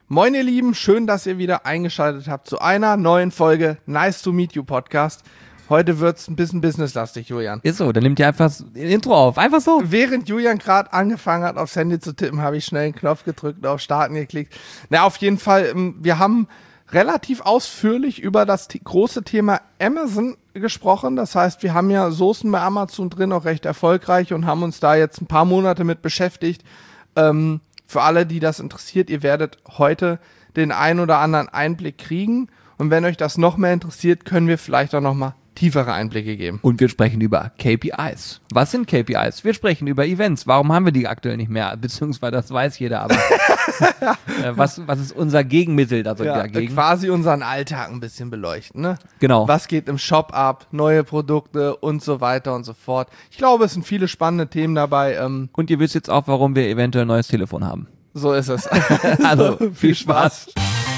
Moin ihr Lieben, schön, dass ihr wieder eingeschaltet habt zu einer neuen Folge Nice to Meet You Podcast. Heute wird's ein bisschen businesslastig, Julian. Ist so, dann nimmt ihr einfach das Intro auf, einfach so. Während Julian gerade angefangen hat, aufs Handy zu tippen, habe ich schnell einen Knopf gedrückt und auf Starten geklickt. Na, auf jeden Fall, wir haben relativ ausführlich über das große Thema Amazon gesprochen. Das heißt, wir haben ja Soßen bei Amazon drin, auch recht erfolgreich und haben uns da jetzt ein paar Monate mit beschäftigt. Für alle, die das interessiert, ihr werdet heute den ein oder anderen Einblick kriegen. Und wenn euch das noch mehr interessiert, können wir vielleicht auch noch mal tiefere Einblicke geben. Und wir sprechen über KPIs. Was sind KPIs? Wir sprechen über Events. Warum haben wir die aktuell nicht mehr? Beziehungsweise das weiß jeder, aber was ist unser Gegenmittel dagegen? Quasi unseren Alltag ein bisschen beleuchten, ne? Genau. Was geht im Shop ab, neue Produkte und so weiter und so fort. Ich glaube, es sind viele spannende Themen dabei. Und ihr wisst jetzt auch, warum wir eventuell ein neues Telefon haben. So ist es. Also, viel Spaß.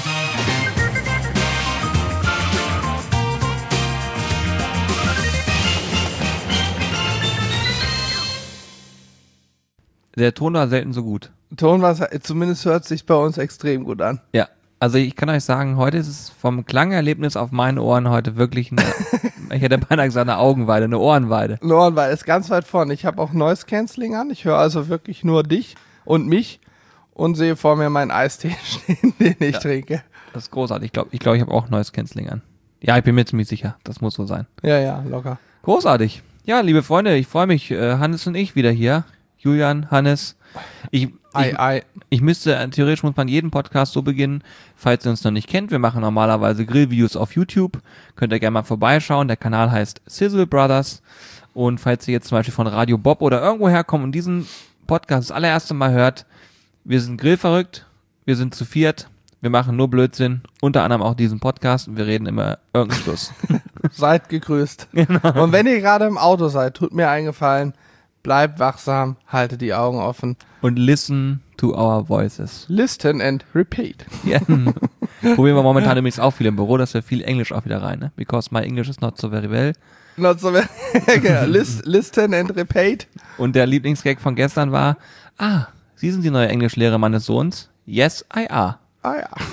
Der Ton war selten so gut. Zumindest hört es sich bei uns extrem gut an. Ja, also ich kann euch sagen, heute ist es vom Klangerlebnis auf meinen Ohren heute wirklich eine, ich hätte beinahe gesagt eine Augenweide, eine Ohrenweide. Eine Ohrenweide ist ganz weit vorne. Ich habe auch Noise Cancelling an. Ich höre also wirklich nur dich und mich und sehe vor mir meinen Eistee stehen, den ich trinke. Das ist großartig. Ich glaube, ich habe auch Noise Cancelling an. Ja, ich bin mir ziemlich sicher. Das muss so sein. Ja, locker. Großartig. Ja, liebe Freunde, ich freue mich. Hannes und ich wieder hier. Julian, Hannes. Ich müsste, theoretisch muss man jeden Podcast so beginnen, falls ihr uns noch nicht kennt. Wir machen normalerweise Grillvideos auf YouTube. Könnt ihr gerne mal vorbeischauen. Der Kanal heißt Sizzle Brothers. Und falls ihr jetzt zum Beispiel von Radio Bob oder irgendwo herkommt und diesen Podcast das allererste Mal hört, wir sind grillverrückt, wir sind zu viert, wir machen nur Blödsinn, unter anderem auch diesen Podcast und wir reden immer irgendeinen Schluss. Seid gegrüßt. Genau. Und wenn ihr gerade im Auto seid, tut mir einen Gefallen, bleibt wachsam, haltet die Augen offen. Und listen to our voices. Listen and repeat. Ja. Probieren wir momentan übrigens auch viel im Büro, dass wir viel Englisch auch wieder rein, ne? Because my English is not so very well. Not so genau. Listen and repeat. Und der Lieblingsgag von gestern war, Sie sind die neue Englischlehrer meines Sohns? Yes, I are. Ah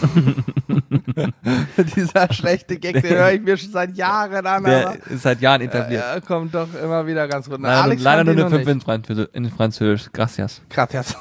ja. Dieser schlechte Gag, den höre ich mir schon seit Jahren an. Der ist seit Jahren etabliert. Er kommt doch immer wieder ganz gut. Leider nur eine 5 in Französisch. Gracias. Gracias.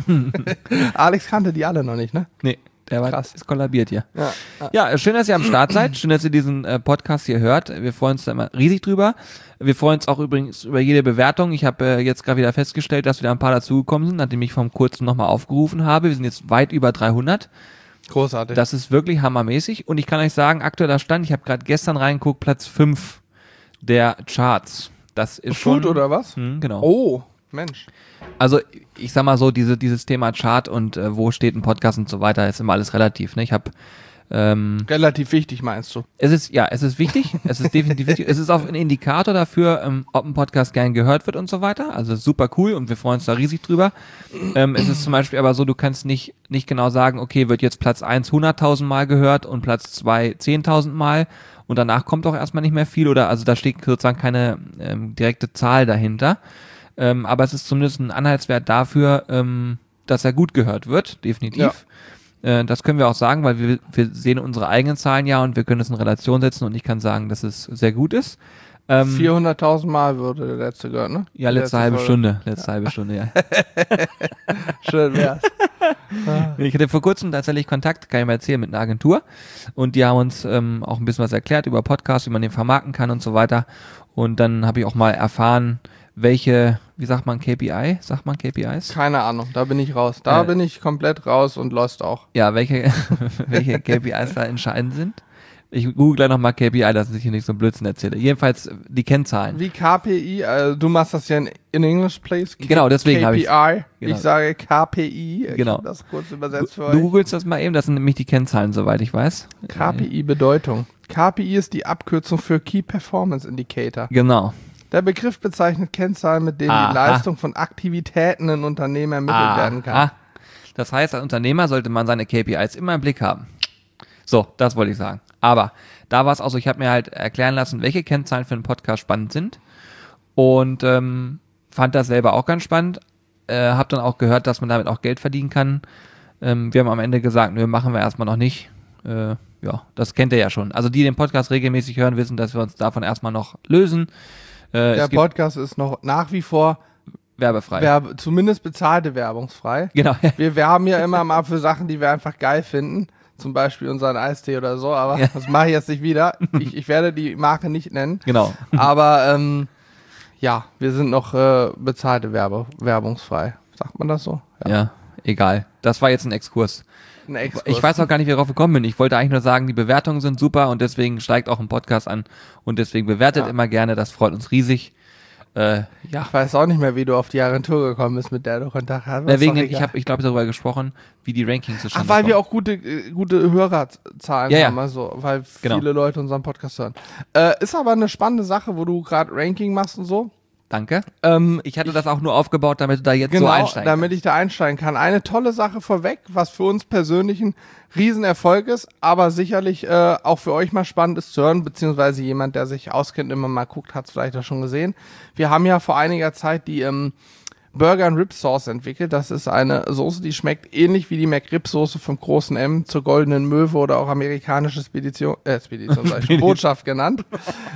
Alex kannte die alle noch nicht, ne? Nee, der war Krass. ist kollabiert hier. Ja. Ja, schön, dass ihr am Start seid. Schön, dass ihr diesen Podcast hier hört. Wir freuen uns da immer riesig drüber. Wir freuen uns auch übrigens über jede Bewertung. Ich habe jetzt gerade wieder festgestellt, dass wieder ein paar dazugekommen sind, nachdem ich vom Kurzen nochmal aufgerufen habe. Wir sind jetzt weit über 300. Großartig. Das ist wirklich hammermäßig. Und ich kann euch sagen, aktueller Stand, ich habe gerade gestern reingeguckt, Platz 5 der Charts. Das ist Food schon... oder was? Genau. Oh, Mensch. Also ich sag mal so, dieses Thema Chart und wo steht ein Podcast und so weiter, ist immer alles relativ. Ne? Ich habe Relativ wichtig, meinst du? es ist wichtig, es ist definitiv wichtig. Es ist auch ein Indikator dafür, ob ein Podcast gern gehört wird und so weiter. Also super cool und wir freuen uns da riesig drüber. Es ist zum Beispiel aber so, du kannst nicht genau sagen, okay, wird jetzt Platz 1 100.000 Mal gehört und Platz 2 10.000 Mal und danach kommt auch erstmal nicht mehr viel oder also da steht sozusagen keine direkte Zahl dahinter. Aber es ist zumindest ein Anhaltswert dafür, dass er gut gehört wird, definitiv. Ja. Das können wir auch sagen, weil wir sehen unsere eigenen Zahlen ja und wir können es in Relation setzen und ich kann sagen, dass es sehr gut ist. 400.000 Mal wurde der letzte gehört, ne? Ja, letzte halbe Stunde, ja. Schön wär's. Ich hatte vor kurzem tatsächlich Kontakt, kann ich mal erzählen, mit einer Agentur und die haben uns auch ein bisschen was erklärt über Podcasts, wie man den vermarkten kann und so weiter und dann habe ich auch mal erfahren, welche, wie sagt man KPI? Sagt man KPIs? Keine Ahnung, da bin ich raus. Da bin ich komplett raus und lost auch. Ja, welche KPIs da entscheidend sind? Ich google gleich nochmal KPI, dass ich hier nicht so einen Blödsinn erzähle. Jedenfalls die Kennzahlen. Wie KPI, du machst das ja in English, please. Genau, deswegen habe ich. KPI, genau. Ich sage KPI. Ich genau. habe das kurz übersetzt für euch. Du googelst das mal eben, das sind nämlich die Kennzahlen, soweit ich weiß. KPI-Bedeutung. KPI ist die Abkürzung für Key Performance Indicator. Genau. Der Begriff bezeichnet Kennzahlen, mit denen die Leistung von Aktivitäten in Unternehmen ermittelt werden kann. Das heißt, als Unternehmer sollte man seine KPIs immer im Blick haben. So, das wollte ich sagen. Aber da war es auch so, ich habe mir halt erklären lassen, welche Kennzahlen für einen Podcast spannend sind und fand das selber auch ganz spannend. Habe dann auch gehört, dass man damit auch Geld verdienen kann. Wir haben am Ende gesagt, nö, machen wir erstmal noch nicht. Ja, das kennt ihr ja schon. Also die den Podcast regelmäßig hören, wissen, dass wir uns davon erstmal noch lösen. Der Podcast ist noch nach wie vor werbefrei. Zumindest bezahlte werbungsfrei. Genau. Wir werben ja immer mal für Sachen, die wir einfach geil finden. Zum Beispiel unseren Eistee oder so, aber das mache ich jetzt nicht wieder. Ich werde die Marke nicht nennen. Genau. Aber ja, wir sind noch bezahlte werbungsfrei. Sagt man das so? Ja, egal. Das war jetzt ein Exkurs. Ich weiß auch gar nicht, wie ich darauf gekommen bin. Ich wollte eigentlich nur sagen, die Bewertungen sind super und deswegen steigt auch ein Podcast an und deswegen bewertet immer gerne, das freut uns riesig. Ich weiß auch nicht mehr, wie du auf die Agentur gekommen bist, mit der du Kontakt hast. Ich glaube darüber gesprochen, wie die Rankings zustande kommen. Weil wir auch gute Hörerzahlen haben, also weil viele Leute unseren Podcast hören. Ist aber eine spannende Sache, wo du gerade Ranking machst und so. Danke. Ich hatte das auch nur aufgebaut, damit du da jetzt so einsteigen kannst. Damit ich da einsteigen kann. Eine tolle Sache vorweg, was für uns persönlich ein Riesenerfolg ist, aber sicherlich auch für euch mal spannend ist zu hören, beziehungsweise jemand, der sich auskennt, immer mal guckt, hat es vielleicht auch schon gesehen. Wir haben ja vor einiger Zeit die Burger and Rib Sauce entwickelt. Das ist eine Soße, die schmeckt ähnlich wie die McRib Soße vom großen M zur Goldenen Möwe oder auch amerikanische Botschaft genannt.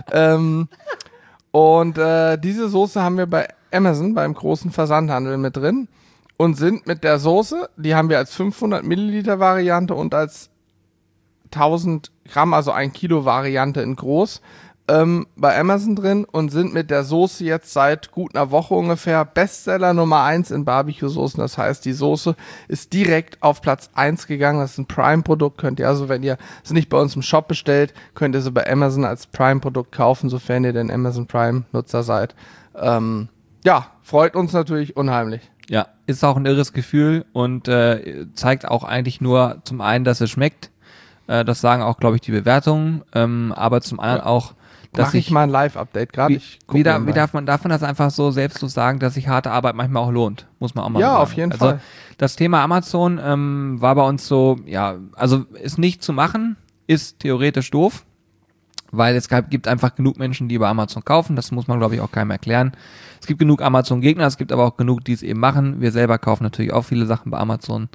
Und diese Soße haben wir bei Amazon, beim großen Versandhandel mit drin und sind mit der Soße, die haben wir als 500 Milliliter Variante und als 1000 Gramm, also 1 Kilo Variante in groß, bei Amazon drin und sind mit der Soße jetzt seit gut einer Woche ungefähr Bestseller Nummer 1 in Barbecue-Soßen. Das heißt, die Soße ist direkt auf Platz 1 gegangen. Das ist ein Prime-Produkt. Könnt ihr also, wenn ihr es nicht bei uns im Shop bestellt, könnt ihr sie bei Amazon als Prime-Produkt kaufen, sofern ihr denn Amazon Prime-Nutzer seid. Freut uns natürlich unheimlich. Ja, ist auch ein irres Gefühl und zeigt auch eigentlich nur zum einen, dass es schmeckt. Das sagen auch, glaube ich, die Bewertungen. Aber zum anderen auch, dass ich mal ein Live-Update gerade. Wie darf man das einfach so selbstlos sagen, dass sich harte Arbeit manchmal auch lohnt? Muss man auch mal sagen. Ja, auf jeden Fall. Das Thema Amazon war bei uns so, also ist nicht zu machen, ist theoretisch doof, weil es gibt einfach genug Menschen, die über Amazon kaufen. Das muss man, glaube ich, auch keinem erklären. Es gibt genug Amazon-Gegner, es gibt aber auch genug, die es eben machen. Wir selber kaufen natürlich auch viele Sachen bei Amazon.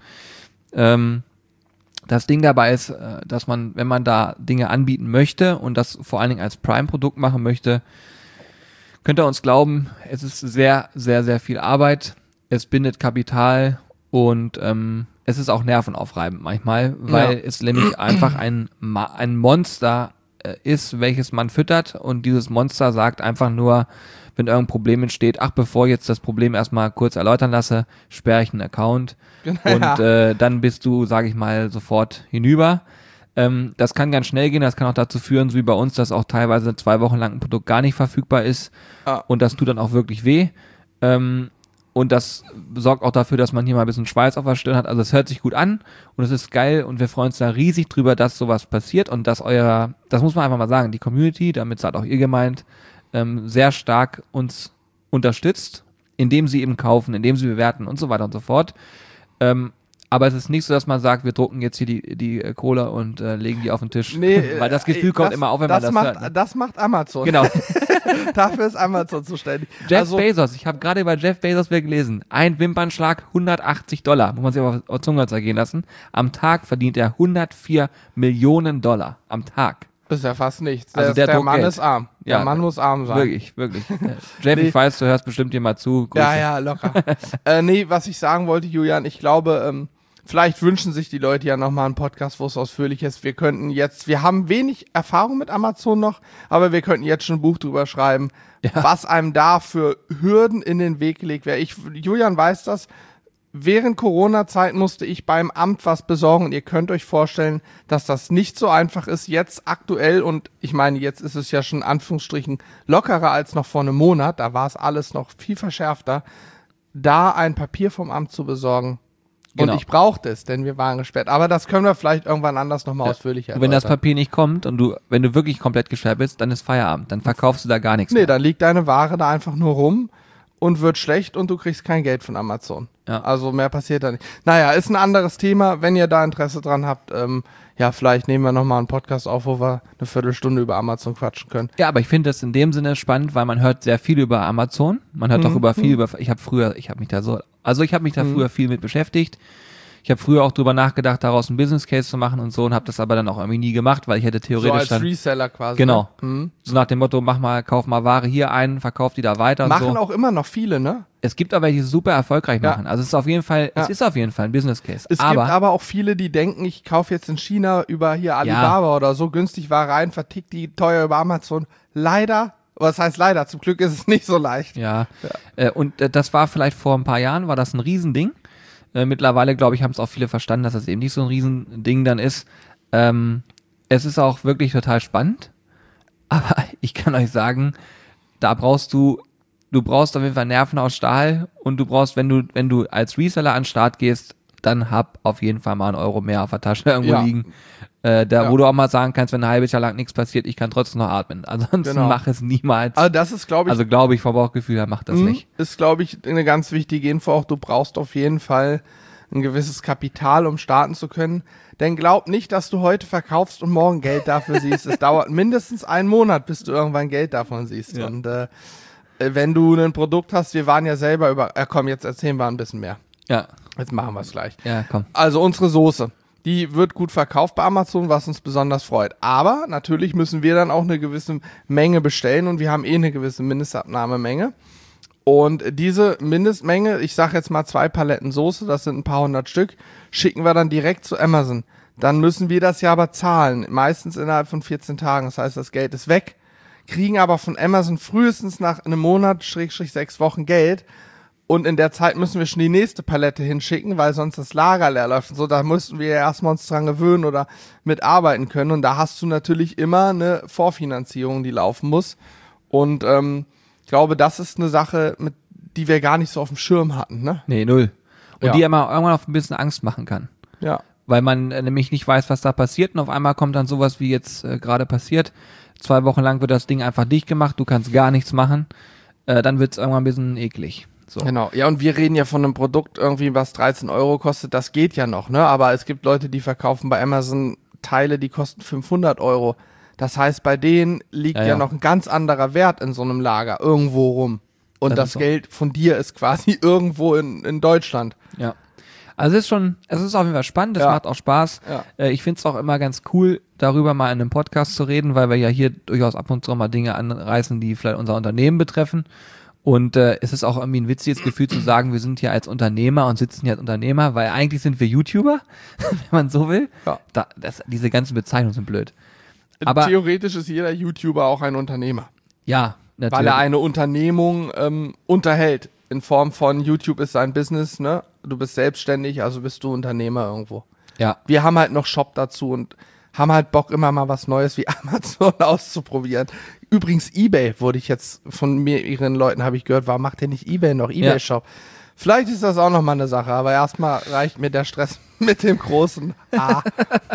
Das Ding dabei ist, dass man, wenn man da Dinge anbieten möchte und das vor allen Dingen als Prime-Produkt machen möchte, könnt ihr uns glauben, es ist sehr, sehr, sehr viel Arbeit. Es bindet Kapital und es ist auch nervenaufreibend manchmal, weil es nämlich einfach ein Monster ist, welches man füttert und dieses Monster sagt einfach nur, wenn irgendein Problem entsteht, bevor ich jetzt das Problem erstmal kurz erläutern lasse, sperre ich einen Account und dann bist du, sage ich mal, sofort hinüber. Das kann ganz schnell gehen, das kann auch dazu führen, so wie bei uns, dass auch teilweise 2 Wochen lang ein Produkt gar nicht verfügbar ist und das tut dann auch wirklich weh. Und das sorgt auch dafür, dass man hier mal ein bisschen Schweiß auf der Stirn hat. Also es hört sich gut an und es ist geil und wir freuen uns da riesig drüber, dass sowas passiert und dass das muss man einfach mal sagen, die Community, damit seid auch ihr gemeint, sehr stark uns unterstützt, indem sie eben kaufen, indem sie bewerten und so weiter und so fort. Aber es ist nicht so, dass man sagt, wir drucken jetzt hier die Kohle und legen die auf den Tisch. Nee, weil das Gefühl kommt immer auf, wenn man das hört. Ne? Das macht Amazon. Genau. Dafür ist Amazon zuständig. Jeff Bezos, ich habe gerade über Jeff Bezos gelesen, ein Wimpernschlag, $180, muss man sich auf der Zunge zergehen lassen. Am Tag verdient er $104 Millionen am Tag. Das ist ja fast nichts. Also der Mann Geld. Ist arm. Der Mann muss arm sein. Wirklich. Jeff, ich weiß, du hörst bestimmt hier mal zu. Grüße. Ja, locker. Was ich sagen wollte, Julian, ich glaube, vielleicht wünschen sich die Leute ja nochmal einen Podcast, wo es ausführlich ist. Wir haben wenig Erfahrung mit Amazon noch, aber wir könnten jetzt schon ein Buch drüber schreiben, was einem da für Hürden in den Weg gelegt werden. Julian weiß das. Während Corona-Zeit musste ich beim Amt was besorgen und ihr könnt euch vorstellen, dass das nicht so einfach ist jetzt aktuell und ich meine, jetzt ist es ja schon in Anführungsstrichen lockerer als noch vor einem Monat, da war es alles noch viel verschärfter, da ein Papier vom Amt zu besorgen. Genau. Und ich brauchte es, denn wir waren gesperrt. Aber das können wir vielleicht irgendwann anders nochmal ausführlicher erläutern. Wenn das Papier nicht kommt und wenn du wirklich komplett gesperrt bist, dann ist Feierabend, dann verkaufst du da gar nichts mehr. Dann liegt deine Ware da einfach nur rum und wird schlecht und du kriegst kein Geld von Amazon. Ja. Also mehr passiert da nicht. Naja, ist ein anderes Thema. Wenn ihr da Interesse dran habt, vielleicht nehmen wir nochmal einen Podcast auf, wo wir eine Viertelstunde über Amazon quatschen können. Ja, aber ich finde das in dem Sinne spannend, weil man hört sehr viel über Amazon. Man hört auch viel über, ich habe mich da früher viel mit beschäftigt. Ich habe früher auch drüber nachgedacht, daraus einen Business Case zu machen und so und habe das aber dann auch irgendwie nie gemacht, weil ich hätte theoretisch So als dann Reseller quasi. genau, Ne? so nach dem Motto, kauf mal Ware hier ein, verkauf die da weiter Machen und so. auch immer noch viele, ne? Es gibt aber welche, die super erfolgreich Ja. machen. Also es ist auf jeden Fall, Ja. es ist auf jeden Fall ein Business Case. Es gibt aber auch viele, die denken, ich kaufe jetzt in China über hier Alibaba oder so günstig Ware rein, vertick die teuer über Amazon. Leider, was heißt leider? Zum Glück ist es nicht so leicht. Ja. Und das war vielleicht vor ein paar Jahren, war das ein Riesending. Mittlerweile, glaube ich, haben es auch viele verstanden, dass das eben nicht so ein Riesending dann ist. Es ist auch wirklich total spannend. Aber ich kann euch sagen, da brauchst du brauchst auf jeden Fall Nerven aus Stahl und du brauchst, wenn du als Reseller an den Start gehst, dann hab auf jeden Fall mal 1 Euro mehr auf der Tasche irgendwo liegen. Wo du auch mal sagen kannst, wenn ein halbes Jahr lang nichts passiert, ich kann trotzdem noch atmen. Ansonsten mach es niemals. Also das ist, glaube ich, vom Bauchgefühl her, mach das nicht. Ist, glaube ich, eine ganz wichtige Info auch. Du brauchst auf jeden Fall ein gewisses Kapital, um starten zu können. Denn glaub nicht, dass du heute verkaufst und morgen Geld dafür siehst. Es dauert mindestens 1 Monat, bis du irgendwann Geld davon siehst. Ja. Und wenn du ein Produkt hast, wir waren ja selber komm, jetzt erzählen wir ein bisschen mehr. Ja. Jetzt machen wir es gleich. Ja, komm. Also unsere Soße, die wird gut verkauft bei Amazon, was uns besonders freut. Aber natürlich müssen wir dann auch eine gewisse Menge bestellen und wir haben eine gewisse Mindestabnahmemenge. Und diese Mindestmenge, ich sage jetzt mal 2 Paletten Soße, das sind ein paar 100 Stück, schicken wir dann direkt zu Amazon. Dann müssen wir das ja aber zahlen, meistens innerhalb von 14 Tagen. Das heißt, das Geld ist weg, kriegen aber von Amazon frühestens nach einem Monat, /6 Wochen Geld. Und in der Zeit müssen wir schon die nächste Palette hinschicken, weil sonst das Lager leer läuft. Und so, da müssten wir ja erstmal uns dran gewöhnen oder mitarbeiten können. Und da hast du natürlich immer eine Vorfinanzierung, die laufen muss. Und ich glaube, das ist eine Sache, die wir gar nicht so auf dem Schirm hatten, ne? Nee, null. Und Ja. die immer irgendwann auf ein bisschen Angst machen kann. Ja. Weil man nämlich nicht weiß, was da passiert und auf einmal kommt dann sowas, wie jetzt gerade passiert. 2 Wochen lang wird das Ding einfach dicht gemacht, du kannst gar nichts machen. Dann wird es irgendwann ein bisschen eklig. So. Genau. Ja, und wir reden ja von einem Produkt irgendwie, was 13 Euro kostet, das geht ja noch, ne? Aber es gibt Leute, die verkaufen bei Amazon Teile, die kosten 500 Euro. Das heißt, bei denen liegt ja noch ein ganz anderer Wert in so einem Lager irgendwo rum. Und das ist so. Geld von dir ist quasi irgendwo in Deutschland. Ja. Also es ist auf jeden Fall spannend, es Ja. macht auch Spaß. Ja. Ich finde es auch immer ganz cool, darüber mal in einem Podcast zu reden, weil wir ja hier durchaus ab und zu mal Dinge anreißen, die vielleicht unser Unternehmen betreffen. Und es ist auch irgendwie ein witziges Gefühl zu sagen, wir sind hier als Unternehmer und sitzen hier als Unternehmer, weil eigentlich sind wir YouTuber, wenn man so will. Ja. Diese ganzen Bezeichnungen sind blöd. Aber Theoretisch ist jeder YouTuber auch ein Unternehmer. ja, natürlich. Weil er eine Unternehmung unterhält. In Form von YouTube ist sein Business, ne? Du bist selbstständig, also bist du Unternehmer irgendwo. Ja. Wir haben halt noch Shop dazu und haben halt Bock, immer mal was Neues wie Amazon auszuprobieren. Übrigens, eBay wurde ich jetzt von mehreren Leuten, habe ich gehört, warum macht ihr nicht eBay noch? eBay-Shop. Vielleicht ist das auch noch mal eine Sache, aber erstmal reicht mir der Stress mit dem großen A.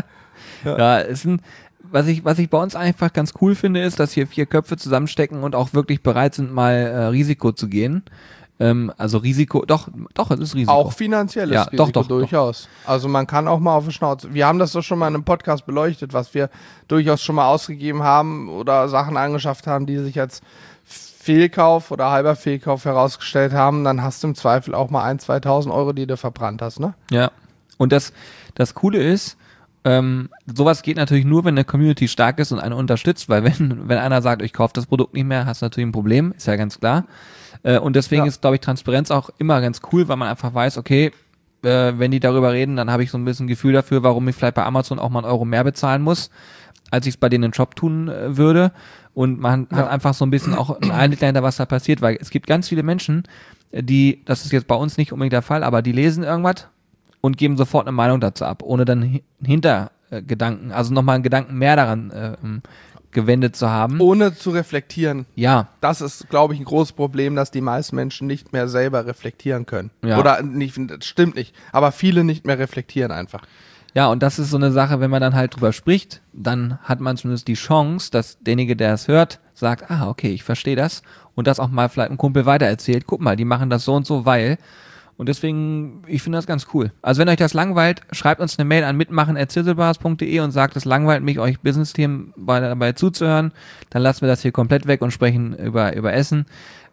Ja, was ich bei uns einfach ganz cool finde, ist, dass hier 4 Köpfe zusammenstecken und auch wirklich bereit sind, mal Risiko zu gehen. Also Risiko, doch, es ist Risiko. Auch finanzielles Ja, Risiko doch. durchaus. Also man kann auch mal auf die Schnauze. Wir haben das doch schon mal in einem Podcast beleuchtet, was wir durchaus schon mal ausgegeben haben oder Sachen angeschafft haben, die sich als Fehlkauf oder halber Fehlkauf herausgestellt haben. Dann hast du im Zweifel auch mal 1.000, 2.000 Euro, die du verbrannt hast, ne? Ja. Und das Coole ist, sowas geht natürlich nur, wenn eine Community stark ist und eine unterstützt, weil wenn einer sagt, ich kaufe das Produkt nicht mehr, hast du natürlich ein Problem, ist ja ganz klar. Und deswegen ist, glaube ich, Transparenz auch immer ganz cool, weil man einfach weiß, okay, wenn die darüber reden, dann habe ich so ein bisschen Gefühl dafür, warum ich vielleicht bei Amazon auch mal 1 Euro mehr bezahlen muss, als ich es bei denen im Shop tun würde. Und man hat einfach so ein bisschen auch einen Einblick dahinter, was da passiert, weil es gibt ganz viele Menschen, das ist jetzt bei uns nicht unbedingt der Fall, aber die lesen irgendwas und geben sofort eine Meinung dazu ab, ohne dann Hintergedanken, also nochmal einen Gedanken mehr daran gewendet zu haben. Ohne zu reflektieren. Ja. Das ist, glaube ich, ein großes Problem, dass die meisten Menschen nicht mehr selber reflektieren können. Ja. Oder nicht, das stimmt nicht, aber viele nicht mehr reflektieren einfach. Ja, und das ist so eine Sache, wenn man dann halt drüber spricht, dann hat man zumindest die Chance, dass derjenige, der es hört, sagt, okay, ich verstehe das und das auch mal vielleicht ein Kumpel weitererzählt. Guck mal, die machen das so und so, weil. Und deswegen, ich finde das ganz cool. Also wenn euch das langweilt, schreibt uns eine Mail an mitmachen@sizzlebars.de und sagt, es langweilt mich, euch Business-Themen dabei zuzuhören. Dann lassen wir das hier komplett weg und sprechen über Essen.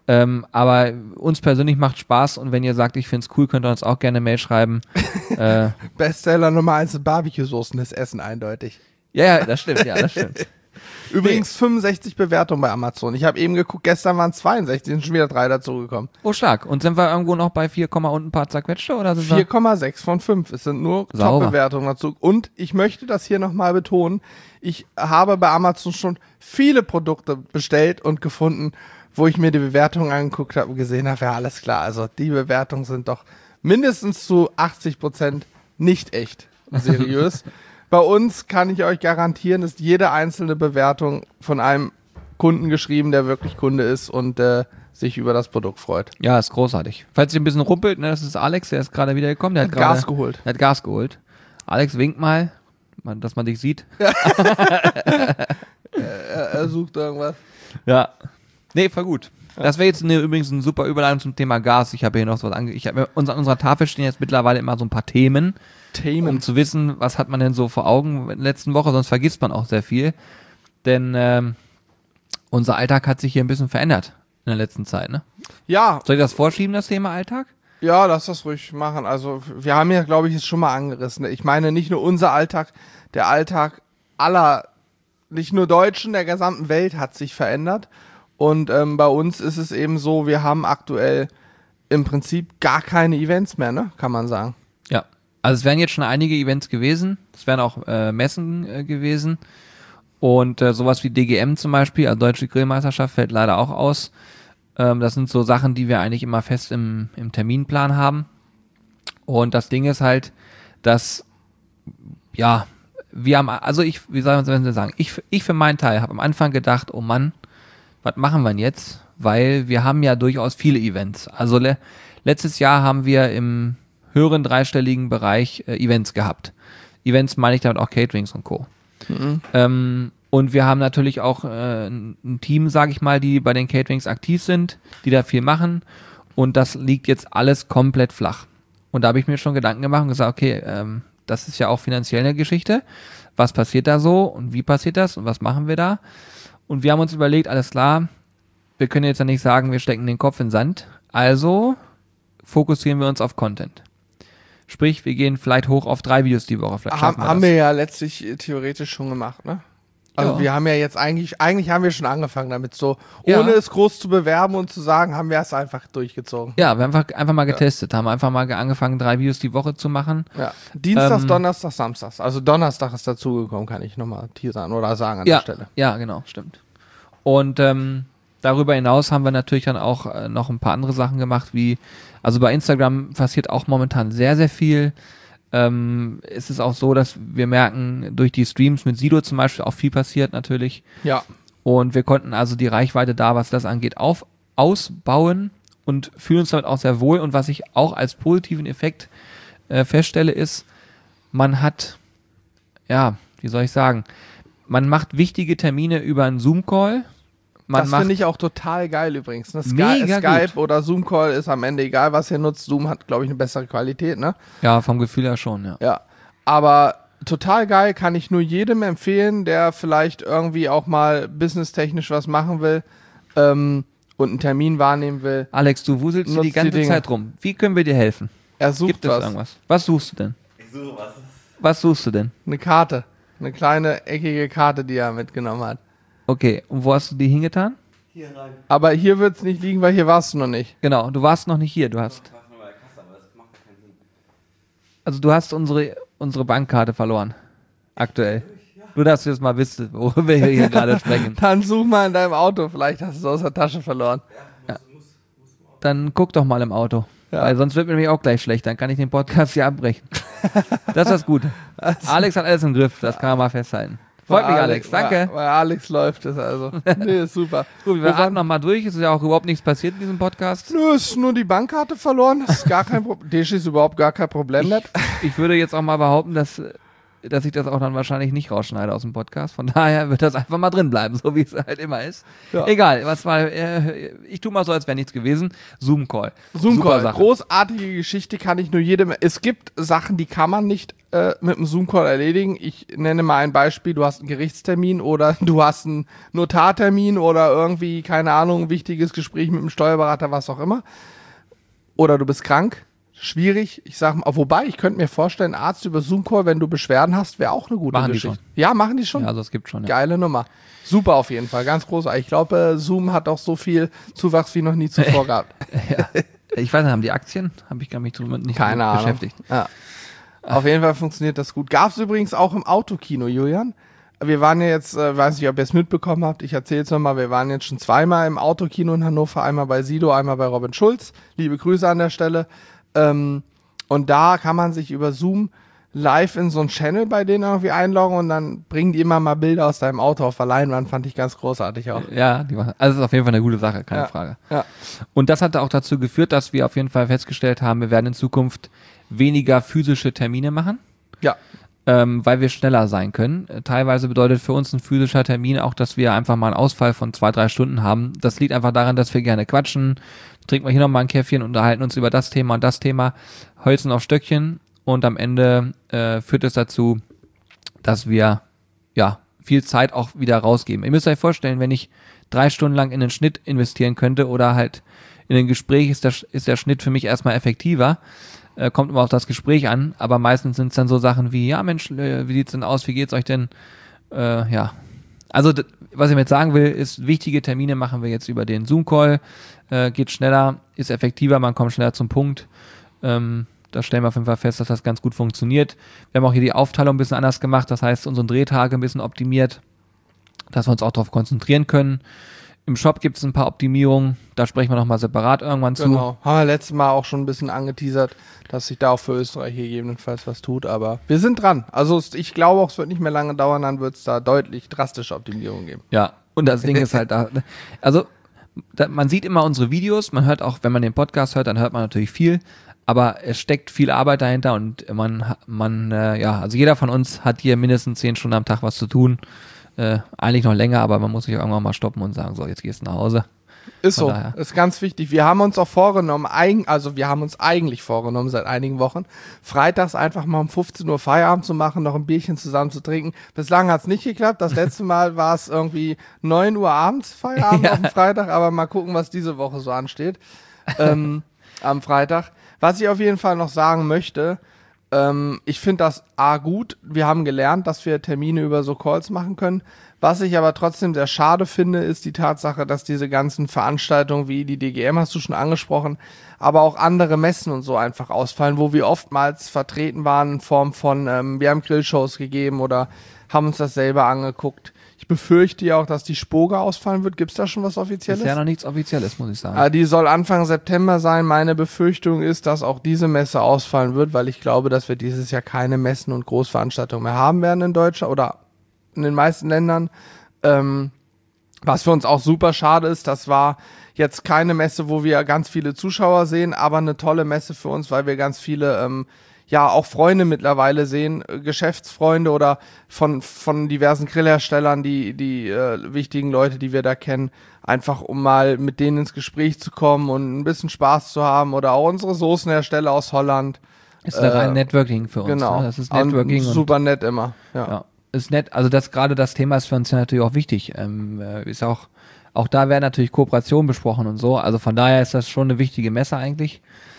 Aber uns persönlich macht Spaß und wenn ihr sagt, ich find's cool, könnt ihr uns auch gerne eine Mail schreiben. Bestseller Nummer 1 sind Barbecue-Soßen, das Essen eindeutig. Ja, das stimmt, ja, das stimmt. Übrigens 65 Bewertungen bei Amazon. Ich habe eben geguckt, gestern waren es 62, sind schon wieder 3 dazugekommen. Oh, stark. Und sind wir irgendwo noch bei 4, und ein paar zerquetschte? Oder sind 4,6 von 5. Es sind nur Sauber. Top-Bewertungen dazu. Und ich möchte das hier nochmal betonen. Ich habe bei Amazon schon viele Produkte bestellt und gefunden, wo ich mir die Bewertungen angeguckt habe und gesehen habe, ja, alles klar. Also die Bewertungen sind doch mindestens zu 80% nicht echt und seriös. Bei uns kann ich euch garantieren, ist jede einzelne Bewertung von einem Kunden geschrieben, der wirklich Kunde ist und sich über das Produkt freut. Ja, ist großartig. Falls ihr ein bisschen rumpelt, ne, das ist Alex, der ist gerade wieder gekommen. Der hat Gas geholt. Der hat Gas geholt. Alex, wink mal, dass man dich sieht. Er sucht irgendwas. Ja. Nee, voll gut. Das wäre jetzt übrigens eine super Überleitung zum Thema Gas. Ich habe hier noch so was an unserer Tafel stehen jetzt mittlerweile immer so ein paar Themen, um zu wissen, was hat man denn so vor Augen in der letzten Woche, sonst vergisst man auch sehr viel. Denn unser Alltag hat sich hier ein bisschen verändert in der letzten Zeit, ne? Ja. Soll ich das vorschieben, das Thema Alltag? Ja, lass das ruhig machen. Also wir haben ja, glaube ich, es schon mal angerissen. Ich meine, nicht nur unser Alltag, der Alltag aller, nicht nur Deutschen, der gesamten Welt hat sich verändert. Und bei uns ist es eben so, wir haben aktuell im Prinzip gar keine Events mehr, ne? Kann man sagen. Ja, also es wären jetzt schon einige Events gewesen, es wären auch Messen gewesen und sowas wie DGM zum Beispiel, also Deutsche Grillmeisterschaft, fällt leider auch aus. Das sind so Sachen, die wir eigentlich immer fest im Terminplan haben. Und das Ding ist halt, dass, ja, wir haben, also wie soll man es sagen, ich für meinen Teil habe am Anfang gedacht, oh Mann, was machen wir denn jetzt? Weil wir haben ja durchaus viele Events. Also letztes Jahr haben wir im höheren dreistelligen Bereich Events gehabt. Events meine ich damit auch Caterings und Co. Mhm. Und wir haben natürlich auch ein Team, sage ich mal, die bei den Caterings aktiv sind, die da viel machen. Und das liegt jetzt alles komplett flach. Und da habe ich mir schon Gedanken gemacht und gesagt, okay, das ist ja auch finanziell eine Geschichte. Was passiert da so und wie passiert das und was machen wir da? Und wir haben uns überlegt, alles klar, wir können jetzt ja nicht sagen, wir stecken den Kopf in den Sand. Also fokussieren wir uns auf Content. Sprich, wir gehen vielleicht hoch auf 3 Videos die Woche. Vielleicht haben wir ja letztlich theoretisch schon gemacht, ne? Also wir haben ja jetzt eigentlich haben wir schon angefangen damit, so ohne es groß zu bewerben und zu sagen, haben wir es einfach durchgezogen. Ja, wir haben einfach mal getestet, haben einfach mal angefangen, 3 Videos die Woche zu machen. Ja. Dienstags, Donnerstags, Samstags. Also Donnerstag ist dazugekommen, kann ich nochmal teasern oder sagen an der Stelle. Ja, genau, stimmt. Und darüber hinaus haben wir natürlich dann auch noch ein paar andere Sachen gemacht, wie, also bei Instagram passiert auch momentan sehr, sehr viel. Es ist auch so, dass wir merken, durch die Streams mit Sido zum Beispiel auch viel passiert natürlich. Ja. Und wir konnten also die Reichweite da, was das angeht, ausbauen und fühlen uns damit auch sehr wohl. Und was ich auch als positiven Effekt feststelle, ist, man hat, ja, wie soll ich sagen, man macht wichtige Termine über einen Zoom-Call. Das finde ich auch total geil übrigens. Ne? Mega Skype gut. oder Zoom-Call ist am Ende egal, was ihr nutzt. Zoom hat, glaube ich, eine bessere Qualität, ne? Ja, vom Gefühl her schon, ja. Ja, aber total geil, kann ich nur jedem empfehlen, der vielleicht irgendwie auch mal businesstechnisch was machen will und einen Termin wahrnehmen will. Alex, du wuselst die ganze Zeit rum. Wie können wir dir helfen? Er sucht Gibt es irgendwas? Was suchst du denn? Ich suche was. Was suchst du denn? Eine Karte. Eine kleine, eckige Karte, die er mitgenommen hat. Okay, und wo hast du die hingetan? Hier rein. Aber hier wird es nicht liegen, weil hier warst du noch nicht. Genau, du warst noch nicht hier. Du hast, Ich war nur bei der Kasse, aber das macht keinen Sinn. also du hast unsere Bankkarte verloren. Aktuell. Nur, dass du jetzt mal wisst, worüber wir hier gerade sprechen. Dann such mal in deinem Auto, vielleicht hast du es aus der Tasche verloren. Dann guck doch mal im Auto. Ja. Weil sonst wird mir nämlich auch gleich schlecht. Dann kann ich den Podcast hier abbrechen. Das ist das Gute. Alex hat alles im Griff. Das kann man mal festhalten. Freut mich, Alex. Danke. Bei Alex läuft es also. Nee, ist super. Gut, wir atmen nochmal durch. Es ist ja auch überhaupt nichts passiert in diesem Podcast. Nö, ist nur die Bankkarte verloren. Das ist gar kein Problem. Das ist überhaupt gar kein Problem. Ich würde jetzt auch mal behaupten, dass ich das auch dann wahrscheinlich nicht rausschneide aus dem Podcast. Von daher wird das einfach mal drin bleiben, so wie es halt immer ist. Ja. Egal, ich tue mal so, als wäre nichts gewesen. Zoom-Call. Zoom-Call, großartige Geschichte, kann ich nur jedem. Es gibt Sachen, die kann man nicht mit einem Zoom-Call erledigen. Ich nenne mal ein Beispiel, du hast einen Gerichtstermin oder du hast einen Notartermin oder irgendwie, keine Ahnung, ein wichtiges Gespräch mit einem Steuerberater, was auch immer. Oder du bist krank. Schwierig. Ich sag mal, wobei, ich könnte mir vorstellen, Arzt über Zoom-Call, wenn du Beschwerden hast, wäre auch eine gute Machen die Geschichte. schon. Ja, machen die schon? Ja, also es gibt schon. Ja. Geile Nummer. Super auf jeden Fall, ganz großartig. Ich glaube, Zoom hat auch so viel Zuwachs wie noch nie zuvor gehabt. Ja. Ich weiß nicht, haben die Aktien? Habe ich gar nicht drüber nicht Keine Ahnung. beschäftigt. Ja. Auf jeden Fall funktioniert das gut. Gab es übrigens auch im Autokino, Julian. Wir waren ja jetzt, weiß nicht, ob ihr es mitbekommen habt, ich erzähle es nochmal, wir waren jetzt schon zweimal im Autokino in Hannover, einmal bei Sido, einmal bei Robin Schulz. Liebe Grüße an der Stelle. Und da kann man sich über Zoom live in so einen Channel bei denen irgendwie einloggen und dann bringen die immer mal Bilder aus deinem Auto auf der Leinwand, fand ich ganz großartig auch. Ja, also es ist auf jeden Fall eine gute Sache, keine Ja. Frage. Ja. Und das hat auch dazu geführt, dass wir auf jeden Fall festgestellt haben, wir werden in Zukunft weniger physische Termine machen, Ja. weil wir schneller sein können. Teilweise bedeutet für uns ein physischer Termin auch, dass wir einfach mal einen Ausfall von 2-3 Stunden haben. Das liegt einfach daran, dass wir gerne quatschen, trinken wir hier nochmal ein Käffchen, unterhalten uns über das Thema und das Thema, Holzen auf Stöckchen und am Ende führt es dazu, dass wir ja viel Zeit auch wieder rausgeben. Ihr müsst euch vorstellen, wenn ich 3 Stunden lang in den Schnitt investieren könnte oder halt in ein Gespräch, ist der Schnitt für mich erstmal effektiver. Kommt immer auf das Gespräch an, aber meistens sind es dann so Sachen wie, ja Mensch, wie sieht's denn aus, wie geht's euch denn? Ja, also was ich mit sagen will, ist, wichtige Termine machen wir jetzt über den Zoom-Call, geht schneller, ist effektiver, man kommt schneller zum Punkt. Da stellen wir auf jeden Fall fest, dass das ganz gut funktioniert. Wir haben auch hier die Aufteilung ein bisschen anders gemacht, das heißt unsere Drehtage ein bisschen optimiert, dass wir uns auch darauf konzentrieren können. Im Shop gibt es ein paar Optimierungen, da sprechen wir nochmal separat irgendwann zu. Genau. Haben wir letztes Mal auch schon ein bisschen angeteasert, dass sich da auch für Österreich gegebenenfalls was tut, aber wir sind dran. Also ich glaube auch, es wird nicht mehr lange dauern, dann wird es da deutlich drastische Optimierungen geben. Ja, und das Ding ist halt da, also man sieht immer unsere Videos, man hört auch, wenn man den Podcast hört, dann hört man natürlich viel, aber es steckt viel Arbeit dahinter und also jeder von uns hat hier mindestens 10 Stunden am Tag was zu tun. Eigentlich noch länger, aber man muss sich irgendwann mal stoppen und sagen, so, jetzt gehst du nach Hause. Ist Von so, daher. ist ganz wichtig. Wir haben uns auch vorgenommen, wir haben uns eigentlich vorgenommen seit einigen Wochen, freitags einfach mal um 15 Uhr Feierabend zu machen, noch ein Bierchen zusammen zu trinken. Bislang hat es nicht geklappt. Das letzte Mal war es irgendwie 9 Uhr abends Feierabend auf dem Freitag, aber mal gucken, was diese Woche so ansteht am Freitag. Was ich auf jeden Fall noch sagen möchte, ich finde das gut. Wir haben gelernt, dass wir Termine über so Calls machen können. Was ich aber trotzdem sehr schade finde, ist die Tatsache, dass diese ganzen Veranstaltungen wie die DGM, hast du schon angesprochen, aber auch andere Messen und so einfach ausfallen, wo wir oftmals vertreten waren in Form von, wir haben Grillshows gegeben oder haben uns das selber angeguckt. Ich befürchte ja auch, dass die Spoga ausfallen wird. Gibt es da schon was Offizielles? Ist ja noch nichts Offizielles, muss ich sagen. Die soll Anfang September sein. Meine Befürchtung ist, dass auch diese Messe ausfallen wird, weil ich glaube, dass wir dieses Jahr keine Messen und Großveranstaltungen mehr haben werden in Deutschland oder in den meisten Ländern. Was für uns auch super schade ist, das war jetzt keine Messe, wo wir ganz viele Zuschauer sehen, aber eine tolle Messe für uns, weil wir ganz viele auch Freunde mittlerweile sehen, Geschäftsfreunde oder von diversen Grillherstellern, die wichtigen Leute, die wir da kennen, einfach um mal mit denen ins Gespräch zu kommen und ein bisschen Spaß zu haben oder auch unsere Soßenhersteller aus Holland. Ist da rein Networking für uns. Genau. Ne? Das ist Networking. Und super nett immer. Ja, ist nett. Also gerade das Thema ist für uns ja natürlich auch wichtig. Ist auch da werden natürlich Kooperationen besprochen und so. Also von daher ist das schon eine wichtige Messe eigentlich.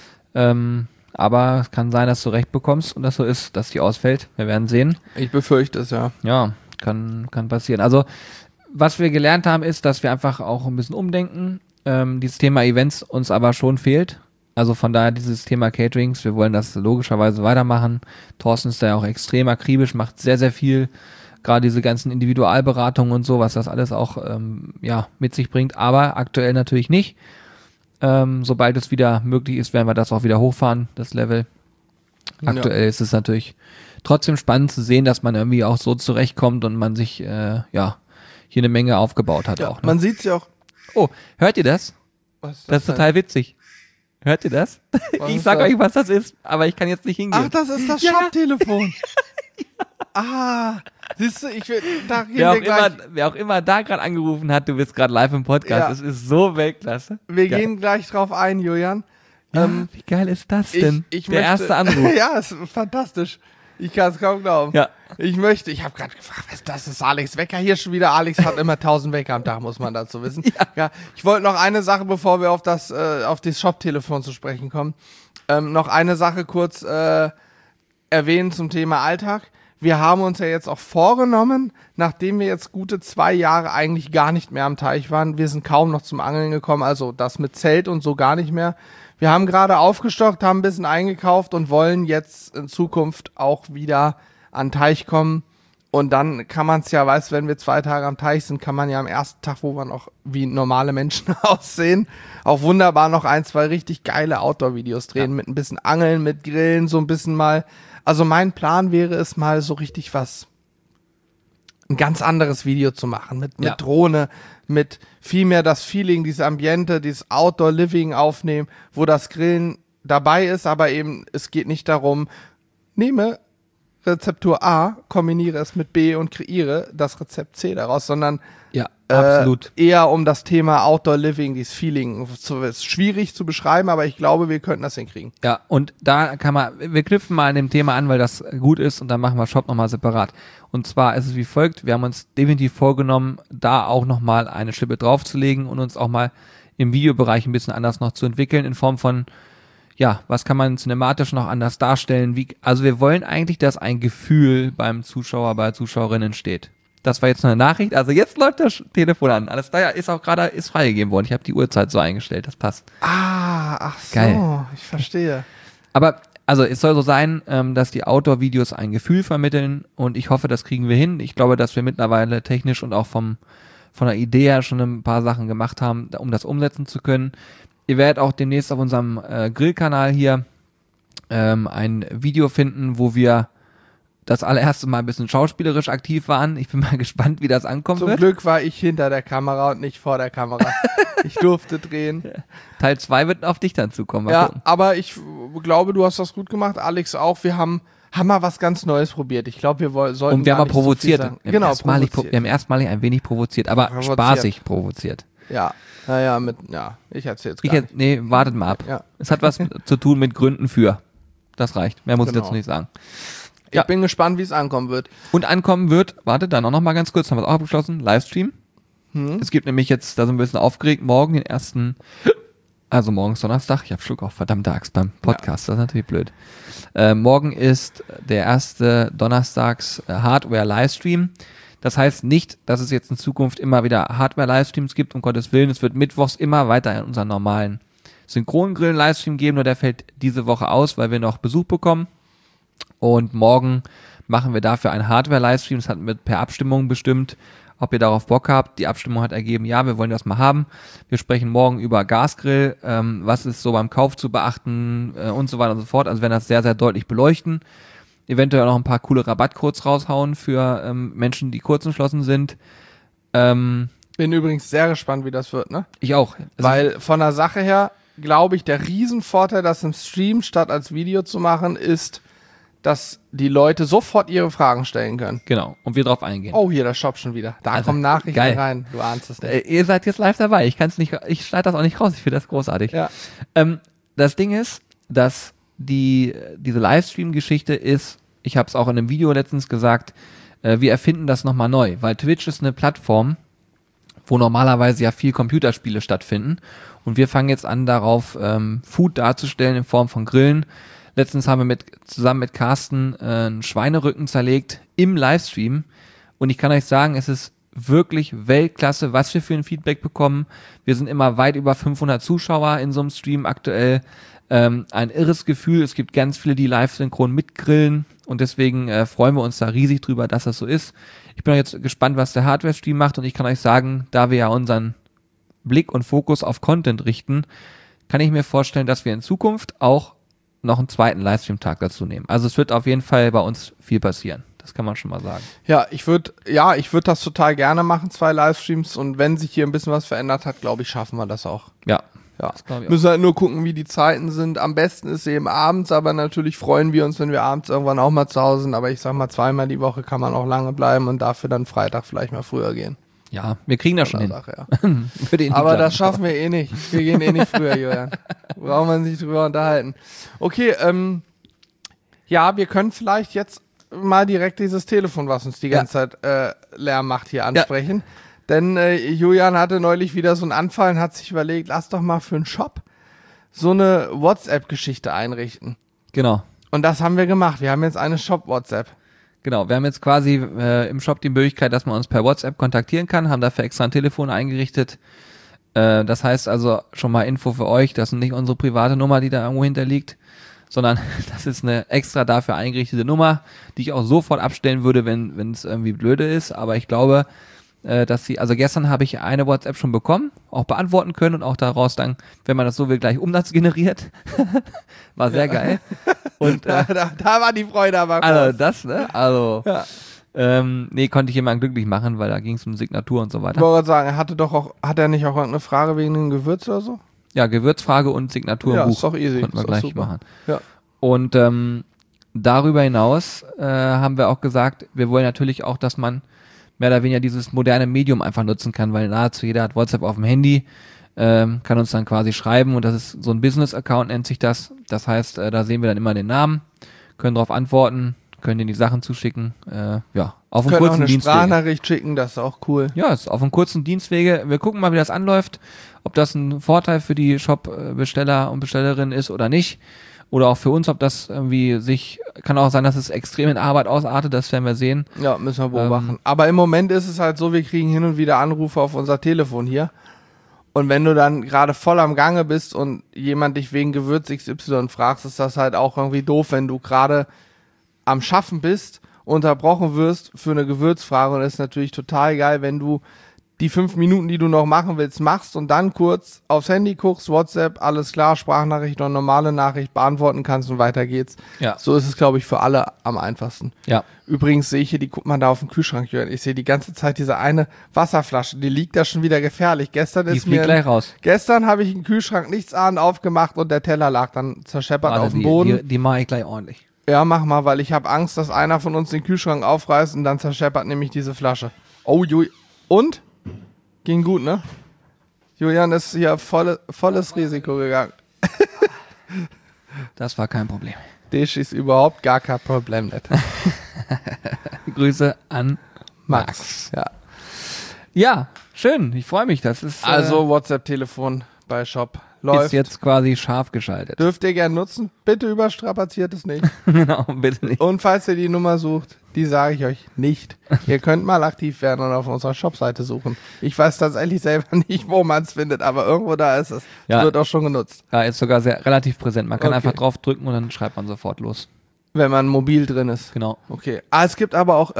Aber es kann sein, dass du recht bekommst und das so ist, dass die ausfällt. Wir werden sehen. Ich befürchte es, ja. Ja, kann passieren. Also was wir gelernt haben, ist, dass wir einfach auch ein bisschen umdenken. Dieses Thema Events uns aber schon fehlt. Also von daher dieses Thema Caterings, wir wollen das logischerweise weitermachen. Thorsten ist da ja auch extrem akribisch, macht sehr, sehr viel. Gerade diese ganzen Individualberatungen und so, was das alles auch mit sich bringt. Aber aktuell natürlich nicht. Sobald es wieder möglich ist, werden wir das auch wieder hochfahren, das Level. Aktuell ist es natürlich trotzdem spannend zu sehen, dass man irgendwie auch so zurechtkommt und man sich hier eine Menge aufgebaut hat auch. Ne? Man sieht es ja auch. Oh, hört ihr das? Was ist Das ist denn? total witzig. Hört ihr das? Was Ich ist sag das? euch, was das ist, aber ich kann jetzt nicht hingehen. Ach, das ist das Ja. Shop-Telefon. Siehst du, da gehen wir gleich. Wer auch immer da gerade angerufen hat, du bist gerade live im Podcast. Ja. Das ist so Weltklasse. Wir Geil. gehen gleich drauf ein, Julian. Ja, wie geil ist das denn? Ich Der möchte, erste Anruf. Ja, ist fantastisch. Ich kann es kaum glauben. Ja. Ich habe gerade gefragt, was ist das? Ist Alex Wecker hier schon wieder? Alex hat immer 1000 Wecker am Tag, muss man dazu wissen. Ja. Ich wollte noch eine Sache, bevor wir auf das Shop-Telefon zu sprechen kommen, noch eine Sache kurz erwähnen zum Thema Alltag. Wir haben uns ja jetzt auch vorgenommen, nachdem wir jetzt gute 2 Jahre eigentlich gar nicht mehr am Teich waren, wir sind kaum noch zum Angeln gekommen, also das mit Zelt und so gar nicht mehr. Wir haben gerade aufgestockt, haben ein bisschen eingekauft und wollen jetzt in Zukunft auch wieder an den Teich kommen. Und dann kann man es ja, weißt du, wenn wir 2 Tage am Teich sind, kann man ja am ersten Tag, wo wir noch wie normale Menschen aussehen, auch wunderbar noch 1, 2 richtig geile Outdoor-Videos drehen, mit ein bisschen Angeln, mit Grillen, so ein bisschen mal. Also mein Plan wäre es mal so richtig ein ganz anderes Video zu machen, mit Drohne, mit viel mehr das Feeling, dieses Ambiente, dieses Outdoor-Living aufnehmen, wo das Grillen dabei ist, aber eben es geht nicht darum, nehme Rezeptur A, kombiniere es mit B und kreiere das Rezept C daraus, sondern absolut. Eher um das Thema Outdoor Living, dieses Feeling. Ist schwierig zu beschreiben, aber ich glaube, wir könnten das hinkriegen. Ja, und da wir knüpfen mal an dem Thema an, weil das gut ist und dann machen wir Shop nochmal separat. Und zwar ist es wie folgt, wir haben uns definitiv vorgenommen, da auch nochmal eine Schippe draufzulegen und uns auch mal im Videobereich ein bisschen anders noch zu entwickeln in Form von, was kann man cinematisch noch anders darstellen? Also wir wollen eigentlich, dass ein Gefühl beim Zuschauer, bei Zuschauerinnen entsteht. Das war jetzt noch eine Nachricht. Also jetzt läuft das Telefon an. Alles da ist auch gerade freigegeben worden. Ich habe die Uhrzeit so eingestellt. Das passt. Ach so. Geil. Ich verstehe. Aber also es soll so sein, dass die Outdoor-Videos ein Gefühl vermitteln und ich hoffe, das kriegen wir hin. Ich glaube, dass wir mittlerweile technisch und auch von der Idee her schon ein paar Sachen gemacht haben, um das umsetzen zu können. Ihr werdet auch demnächst auf unserem Grillkanal hier ein Video finden, wo wir das allererste Mal ein bisschen schauspielerisch aktiv waren. Ich bin mal gespannt, wie das ankommen wird. Zum Glück war ich hinter der Kamera und nicht vor der Kamera. Ich durfte drehen. Teil 2 wird auf dich dann zukommen. Ja, aber ich glaube, du hast das gut gemacht. Alex auch. Wir haben mal was ganz Neues probiert. Ich glaube, wir sollten und wir haben mal provoziert. Wir haben erstmalig ein wenig provoziert, aber spaßig provoziert. Ja, ich erzähl's gar nicht. Nee, wartet mal ab. Ja. Es hat was zu tun mit Gründen für. Das reicht. Mehr muss ich dazu nicht sagen. Ich bin gespannt, wie es ankommen wird. Und ankommen wird, dann auch noch mal ganz kurz, haben wir es auch abgeschlossen, Livestream. Es gibt nämlich jetzt, da sind wir ein bisschen aufgeregt, morgen den ersten, also morgen ist Donnerstag, ich habe Schluck auf, verdammte Axt beim Podcast, das ist natürlich blöd. Morgen ist der erste Donnerstags Hardware-Livestream. Das heißt nicht, dass es jetzt in Zukunft immer wieder Hardware-Livestreams gibt, um Gottes Willen. Es wird mittwochs immer weiter in unseren normalen Synchrongrillen-Livestream geben, nur der fällt diese Woche aus, weil wir noch Besuch bekommen. Und morgen machen wir dafür einen Hardware-Livestream. Das hatten wir per Abstimmung bestimmt, ob ihr darauf Bock habt. Die Abstimmung hat ergeben, ja, wir wollen das mal haben. Wir sprechen morgen über Gasgrill, was ist so beim Kauf zu beachten und so weiter und so fort. Also wir werden das sehr, sehr deutlich beleuchten. Eventuell noch ein paar coole Rabattcodes raushauen für Menschen, die kurz entschlossen sind. Bin übrigens sehr gespannt, wie das wird, ne? Ich auch. Weil von der Sache her, glaube ich, der Riesenvorteil, das im Stream statt als Video zu machen, ist, dass die Leute sofort ihre Fragen stellen können. Genau, und wir drauf eingehen. Oh, hier, der Shop schon wieder. Da kommen Nachrichten rein. Du ahnst es nicht. Ihr seid jetzt live dabei. Ich schneide das auch nicht raus. Ich finde das großartig. Ja. Das Ding ist, dass diese Livestream-Geschichte ist, ich habe es auch in einem Video letztens gesagt, wir erfinden das nochmal neu, weil Twitch ist eine Plattform, wo normalerweise ja viel Computerspiele stattfinden und wir fangen jetzt an, darauf Food darzustellen in Form von Grillen. Letztens haben wir zusammen mit Carsten einen Schweinerücken zerlegt im Livestream und ich kann euch sagen, es ist wirklich Weltklasse, was wir für ein Feedback bekommen. Wir sind immer weit über 500 Zuschauer in so einem Stream aktuell. Ein irres Gefühl, es gibt ganz viele, die live synchron mitgrillen und deswegen freuen wir uns da riesig drüber, dass das so ist. Ich bin jetzt gespannt, was der Hardware-Stream macht und ich kann euch sagen, da wir ja unseren Blick und Fokus auf Content richten, kann ich mir vorstellen, dass wir in Zukunft auch noch einen zweiten Livestream-Tag dazu nehmen. Also es wird auf jeden Fall bei uns viel passieren. Das kann man schon mal sagen. Ja, ich würde das total gerne machen, 2 Livestreams und wenn sich hier ein bisschen was verändert hat, glaube ich, schaffen wir das auch. Ja. Müssen halt nur gucken, wie die Zeiten sind. Am besten ist sie eben abends, aber natürlich freuen wir uns, wenn wir abends irgendwann auch mal zu Hause sind. Aber ich sag mal, 2-mal die Woche kann man auch lange bleiben und dafür dann Freitag vielleicht mal früher gehen. Ja, wir kriegen das schon hin. Sache, ja. Aber das schaffen wir eh nicht. Wir gehen eh nicht früher, Julian. Braucht man sich drüber unterhalten. Okay, wir können vielleicht jetzt mal direkt dieses Telefon, was uns die ganze Zeit Lärm macht, hier ansprechen. Denn Julian hatte neulich wieder so einen Anfall und hat sich überlegt, lass doch mal für einen Shop so eine WhatsApp-Geschichte einrichten. Genau. Und das haben wir gemacht. Wir haben jetzt eine Shop-WhatsApp. Genau, wir haben jetzt quasi im Shop die Möglichkeit, dass man uns per WhatsApp kontaktieren kann, haben dafür extra ein Telefon eingerichtet. Das heißt also schon mal Info für euch, das ist nicht unsere private Nummer, die da irgendwo hinterliegt, sondern das ist eine extra dafür eingerichtete Nummer, die ich auch sofort abstellen würde, wenn es irgendwie blöde ist. Aber ich glaube, also gestern habe ich eine WhatsApp schon bekommen, auch beantworten können und auch daraus dann, wenn man das so will, gleich Umsatz generiert. War sehr geil. Und Da war die Freude aber groß. also das, ne? Also nee, konnte ich jemanden glücklich machen, weil da ging es um Signatur und so Ich weiter. wollte sagen, hat er nicht auch irgendeine Frage wegen dem Gewürz oder so? Ja, Gewürzfrage und Signatur im Ja, Buch. ist doch easy. Konnten wir Ist doch gleich super. machen. Ja. Und darüber hinaus haben wir auch gesagt, wir wollen natürlich auch, dass man mehr oder weniger dieses moderne Medium einfach nutzen kann, weil nahezu jeder hat WhatsApp auf dem Handy, kann uns dann quasi schreiben und das ist so ein Business-Account, nennt sich das. Das heißt, da sehen wir dann immer den Namen, können darauf antworten, können denen die Sachen zuschicken. Auf einem Können auch kurzen eine Dienstwege. Sprachnachricht schicken, das ist auch cool. Ja, ist auf einem kurzen Dienstwege. Wir gucken mal, wie das anläuft, ob das ein Vorteil für die Shop-Besteller und Bestellerinnen ist oder nicht. Oder auch für uns, ob das irgendwie kann auch sein, dass es extrem in Arbeit ausartet, das werden wir sehen. Ja, müssen wir beobachten. Aber im Moment ist es halt so, wir kriegen hin und wieder Anrufe auf unser Telefon hier. Und wenn du dann gerade voll am Gange bist und jemand dich wegen Gewürz XY fragst, ist das halt auch irgendwie doof, wenn du gerade am Schaffen bist, unterbrochen wirst für eine Gewürzfrage. Und es ist natürlich total geil, wenn du die 5 Minuten, die du noch machen willst, machst und dann kurz aufs Handy guckst, WhatsApp, alles klar, Sprachnachricht oder normale Nachricht beantworten kannst und weiter geht's. Ja. So ist es, glaube ich, für alle am einfachsten. Ja. Übrigens sehe ich hier, guck mal da auf dem Kühlschrank, Jörn. Ich sehe die ganze Zeit diese eine Wasserflasche, die liegt da schon wieder gefährlich. Die fliegt gleich raus. Gestern habe ich den Kühlschrank nichtsahnend aufgemacht und der Teller lag dann zerscheppert auf dem Boden. Die mache ich gleich ordentlich. Ja, mach mal, weil ich habe Angst, dass einer von uns den Kühlschrank aufreißt und dann zerscheppert nämlich diese Flasche. Oh, und? Ging gut, ne? Julian ist hier volles Risiko gegangen. Das war kein Problem. Das ist überhaupt gar kein Problem nicht. Grüße an Max. Ja. Ja, schön. Ich freue mich. Das ist Also WhatsApp-Telefon bei Shop läuft. ist jetzt quasi scharf geschaltet. Dürft ihr gern nutzen. Bitte überstrapaziert es nicht. Genau, bitte nicht. Und falls ihr die Nummer sucht, die sage ich euch nicht. Ihr könnt mal aktiv werden und auf unserer Shopseite suchen. Ich weiß tatsächlich selber nicht, wo man es findet, aber irgendwo da ist es. Ja. Es wird auch schon genutzt. Ja, ist sogar relativ präsent. Man kann Okay. einfach drauf drücken und dann schreibt man sofort los. Wenn man mobil drin ist. Genau. Okay. Es gibt aber auch,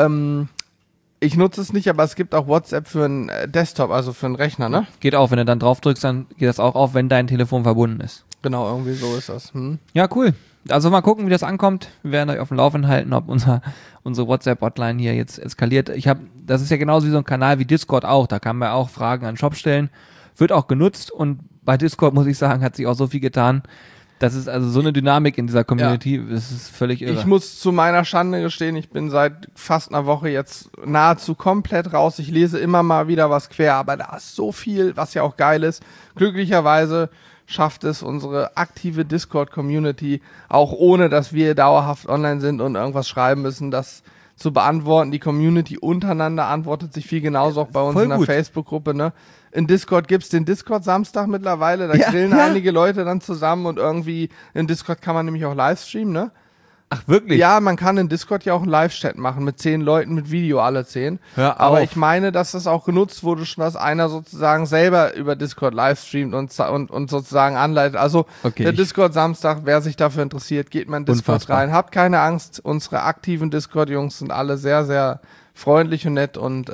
ich nutze es nicht, aber es gibt auch WhatsApp für einen Desktop, also für einen Rechner, ne? Geht auch, wenn du dann drauf drückst, dann geht das auch auf, wenn dein Telefon verbunden ist. Genau, irgendwie so ist das. Ja, cool. Also mal gucken, wie das ankommt. Wir werden euch auf dem Laufenden halten, ob unsere WhatsApp-Hotline hier jetzt eskaliert. Das ist ja genauso wie so ein Kanal wie Discord auch. Da kann man auch Fragen an Shop stellen. Wird auch genutzt und bei Discord, muss ich sagen, hat sich auch so viel getan. Das ist also so eine Dynamik in dieser Community. Das ist völlig irre. Ich muss zu meiner Schande gestehen, ich bin seit fast einer Woche jetzt nahezu komplett raus. Ich lese immer mal wieder was quer, aber da ist so viel, was ja auch geil ist. Glücklicherweise schafft es unsere aktive Discord-Community, auch ohne, dass wir dauerhaft online sind und irgendwas schreiben müssen, das zu beantworten. Die Community untereinander antwortet sich viel genauso auch bei uns Voll in der gut. Facebook-Gruppe, ne? In Discord gibt's den Discord-Samstag mittlerweile, da grillen einige Leute dann zusammen und irgendwie in Discord kann man nämlich auch Livestreamen, ne? Ach, wirklich? Ja, man kann in Discord ja auch einen Live-Chat machen mit 10 Leuten mit Video, alle 10. Hör Aber auf. ich meine, dass das auch genutzt wurde, schon dass einer sozusagen selber über Discord livestreamt und sozusagen anleitet. Also Okay, der Discord-Samstag, wer sich dafür interessiert, geht mal in Discord Unfassbar. rein. Habt keine Angst, unsere aktiven Discord-Jungs sind alle sehr, sehr freundlich und nett und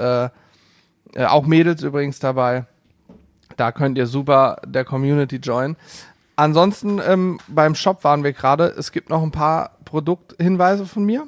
auch Mädels übrigens dabei. Da könnt ihr super der Community joinen. Ansonsten beim Shop waren wir gerade. Es gibt noch ein paar Produkthinweise von mir.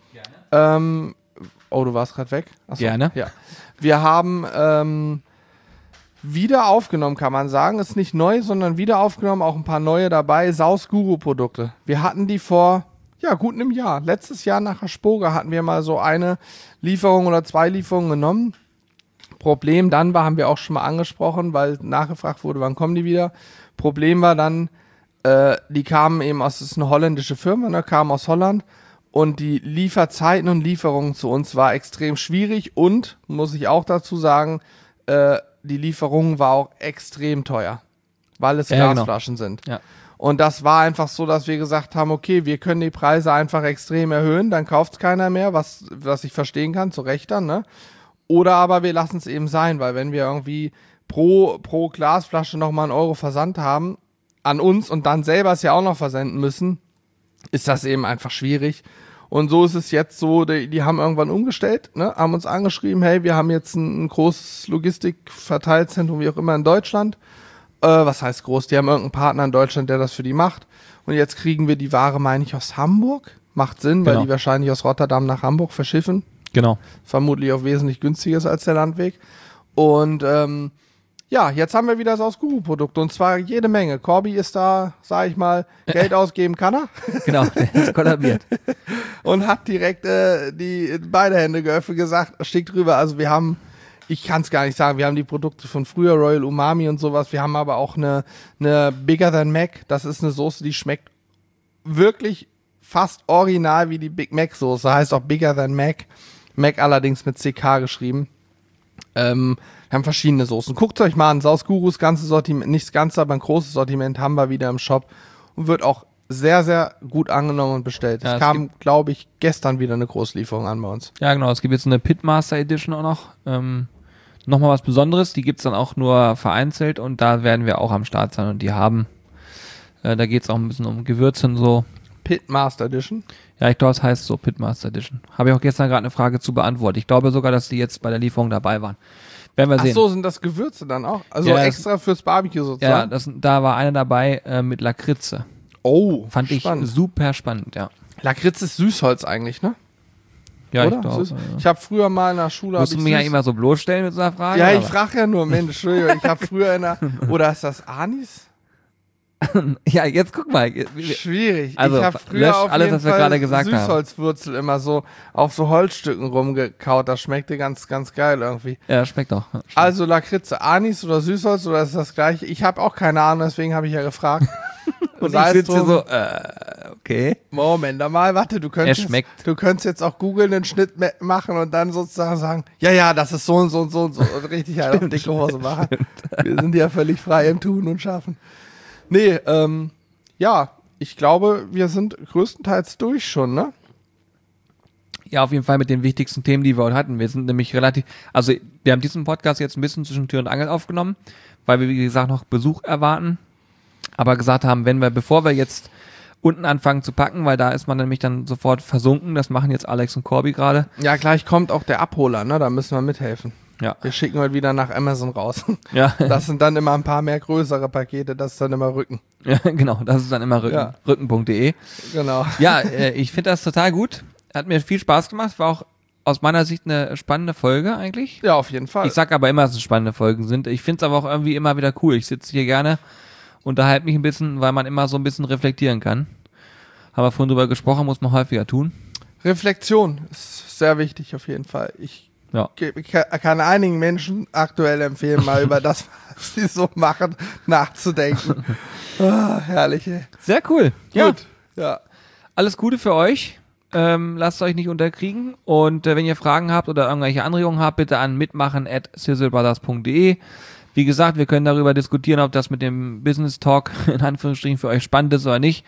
Gerne. Oh, du warst gerade weg. Achso, Gerne. Ja. Wir haben wieder aufgenommen, kann man sagen. Ist nicht neu, sondern wieder aufgenommen. Auch ein paar neue dabei. Saus Guru Produkte. Wir hatten die vor gut einem Jahr. Letztes Jahr nach Aspoga hatten wir mal so eine Lieferung oder 2 Lieferungen genommen. Problem dann war, haben wir auch schon mal angesprochen, weil nachgefragt wurde, wann kommen die wieder. Problem war dann, die kamen eben das ist eine holländische Firma, ne, kamen aus Holland Und die Lieferzeiten und Lieferungen zu uns war extrem schwierig und, muss ich auch dazu sagen, die Lieferung war auch extrem teuer, weil es Glasflaschen sind. Ja. Und das war einfach so, dass wir gesagt haben, okay, wir können die Preise einfach extrem erhöhen, dann kauft es keiner mehr, was ich verstehen kann, zu Recht dann, ne? Oder aber wir lassen es eben sein, weil wenn wir irgendwie pro Glasflasche nochmal einen Euro Versand haben an uns und dann selber es ja auch noch versenden müssen, ist das eben einfach schwierig. Und so ist es jetzt so, die haben irgendwann umgestellt, ne, haben uns angeschrieben, hey, wir haben jetzt ein großes Logistikverteilzentrum, wie auch immer, in Deutschland. Was heißt groß? Die haben irgendeinen Partner in Deutschland, der das für die macht. Und jetzt kriegen wir die Ware, meine ich, aus Hamburg. Macht Sinn, weil Genau. die wahrscheinlich aus Rotterdam nach Hamburg verschiffen. Genau. Vermutlich auch wesentlich günstiger ist als der Landweg. Und ja, jetzt haben wir wieder das Aus-Guru-Produkt und zwar jede Menge. Corby ist da, sag ich mal, Geld ausgeben kann er Genau, der ist kollabiert. und hat direkt die beide Hände geöffnet gesagt, schickt rüber. Also wir haben, ich kann es gar nicht sagen, wir haben die Produkte von früher, Royal Umami und sowas. Wir haben aber auch eine Bigger Than Mac. Das ist eine Soße, die schmeckt wirklich fast original wie die Big Mac Soße. Heißt auch Bigger Than Mac. Mac allerdings mit CK geschrieben. Wir haben verschiedene Soßen. Guckt euch mal an, Saus Gurus ganze Sortiment, nicht das ganze, aber ein großes Sortiment haben wir wieder im Shop und wird auch sehr, sehr gut angenommen und bestellt. Ja, es kam, glaube ich, gestern wieder eine Großlieferung an bei uns. Ja, genau. Es gibt jetzt eine Pitmaster Edition auch noch. Nochmal was Besonderes. Die gibt's dann auch nur vereinzelt und da werden wir auch am Start sein und die haben. Da geht's auch ein bisschen um Gewürze und so. Pitmaster Edition. Ja, ich glaube, es heißt so Pitmaster Edition. Habe ich auch gestern gerade eine Frage zu beantwortet. Ich glaube sogar, dass die jetzt bei der Lieferung dabei waren. Werden wir Ach sehen. so, sind das Gewürze dann auch? Also Ja, extra fürs Barbecue Ja, sozusagen? da war eine dabei mit Lakritze. Oh, Fand spannend. ich super spannend, ja. Lakritz ist Süßholz eigentlich, ne? Ja, Oder? ich glaube. Süß- Ich habe früher mal in der Schule... Musst hab du ich mich ja Süß- immer so bloßstellen mit so einer Frage? Ja, ich aber- frage ja nur, Mensch, Entschuldigung, ich habe früher in der... Oder ist das Anis? Ja, jetzt guck mal. Schwierig. Also, ich habe früher löscht auf alles, jeden was wir Fall gerade gesagt haben. Süßholzwurzel immer so auf so Holzstücken rumgekaut. Das schmeckte ganz, ganz geil irgendwie. Ja, schmeckt doch. Also Lakritze, Anis oder Süßholz oder ist das gleiche? Ich habe auch keine Ahnung, deswegen habe ich ja gefragt. Und Sei ich es sitze hier drum. so, okay. Moment mal, warte, du könntest, schmeckt. du könntest jetzt auch googeln, einen Schnitt machen und dann sozusagen sagen, ja, das ist so und so und so und so und richtig halt auf dicke Hose machen. Wir sind ja völlig frei im Tun und Schaffen. Nee, ja, ich glaube, wir sind größtenteils durch schon, ne? Ja, auf jeden Fall mit den wichtigsten Themen, die wir heute hatten. Wir sind nämlich relativ, also wir haben diesen Podcast jetzt ein bisschen zwischen Tür und Angel aufgenommen, weil wir, wie gesagt, noch Besuch erwarten. Aber gesagt haben, bevor wir jetzt unten anfangen zu packen, weil da ist man nämlich dann sofort versunken, das machen jetzt Alex und Corby gerade. Ja, gleich kommt auch der Abholer, ne? Da müssen wir mithelfen. Ja. Wir schicken heute wieder nach Amazon raus. Ja. Das sind dann immer ein paar mehr größere Pakete, das ist dann immer Rücken. Ja, genau, das ist dann immer Ja. rücken.de. Genau. Ja, ich finde das total gut. Hat mir viel Spaß gemacht, war auch aus meiner Sicht eine spannende Folge eigentlich. Ja, auf jeden Fall. Ich sag aber immer, dass es spannende Folgen sind. Ich finde es aber auch irgendwie immer wieder cool. Ich sitze hier gerne, unterhalte mich ein bisschen, weil man immer so ein bisschen reflektieren kann. Haben wir vorhin drüber gesprochen, muss man häufiger tun. Reflexion ist sehr wichtig auf jeden Fall. Ich Ja. kann einigen Menschen aktuell empfehlen, mal über das, was sie so machen, nachzudenken. Herrlich, ey. Sehr cool. Ja. Gut. Ja. Alles Gute für euch. Lasst euch nicht unterkriegen. Und wenn ihr Fragen habt oder irgendwelche Anregungen habt, bitte an mitmachen@sizzlebrothers.de. Wie gesagt, wir können darüber diskutieren, ob das mit dem Business Talk in Anführungsstrichen für euch spannend ist oder nicht.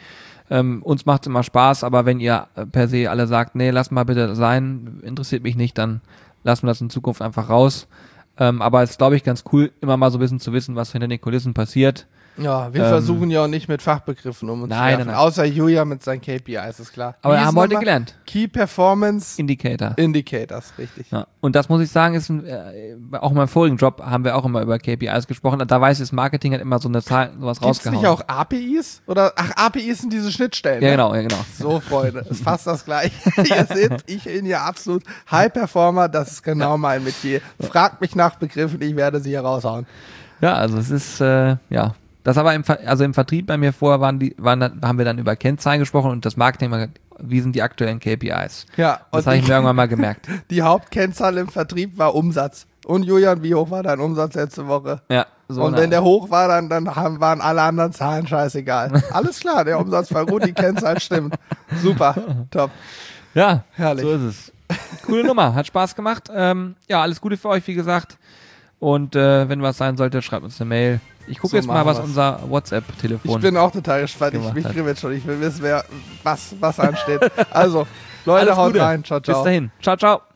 Uns macht es immer Spaß, aber wenn ihr per se alle sagt, nee, lass mal bitte sein, interessiert mich nicht, dann lassen wir das in Zukunft einfach raus. Aber es ist, glaube ich, ganz cool, immer mal so ein bisschen zu wissen, was hinter den Kulissen passiert. Ja, wir versuchen ja auch nicht mit Fachbegriffen um uns Nein, zu werfen. nein. Außer Julia mit seinen KPIs, ist klar. Aber Wie wir hieß haben heute nochmal? gelernt. Key Performance Indicator. Indicators, richtig. Ja. Und das muss ich sagen, ist auch in meinem vorigen Job haben wir auch immer über KPIs gesprochen. Da weiß ich, das Marketing hat immer so eine Zahl, sowas Gibt es rausgehauen. nicht auch APIs? Oder, APIs sind diese Schnittstellen. Ja, ne? genau, ja, genau. So, Freunde, ist fast das Gleiche. Ihr seht, ich bin ja absolut High Performer, das ist genau mein Metier. Fragt mich nach Begriffen, ich werde sie hier raushauen. Ja, also es ist, ja. Das aber im Vertrieb bei mir vorher haben wir dann über Kennzahlen gesprochen und das Marketing, wie sind die aktuellen KPIs? Ja, Das und habe ich mir irgendwann mal gemerkt. die Hauptkennzahl im Vertrieb war Umsatz. Und Julian, wie hoch war dein Umsatz letzte Woche? Ja, so. Und wenn der hoch war, dann waren alle anderen Zahlen scheißegal. Alles klar, der Umsatz war gut, die Kennzahl stimmt. Super, top. Ja, Herrlich. so ist es. Coole Nummer, hat Spaß gemacht. Ja, alles Gute für euch, wie gesagt. Und wenn was sein sollte, schreibt uns eine Mail. Ich gucke So jetzt mal, machen was wir's. unser WhatsApp-Telefon Ich bin auch total gespannt. gemacht Mich hat. kribbelt schon. Ich will wissen, was ansteht. Also, Leute, Alles haut Gute. rein. Ciao, ciao. Bis dahin. Ciao, ciao.